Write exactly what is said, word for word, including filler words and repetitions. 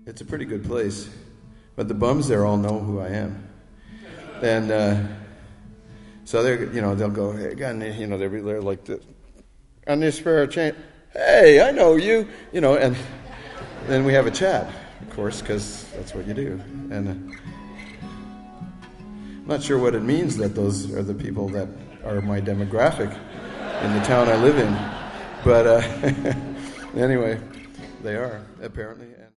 It's a pretty good place, but the bums there all know who I am, and uh, so they're you know they'll go, hey, got any, you know they're, they're like, this, on this spare change, hey, I know you, you know, and then we have a chat, of course, because that's what you do, and uh, I'm not sure what it means that those are the people that are my demographic in the town I live in, but uh, anyway, they are apparently.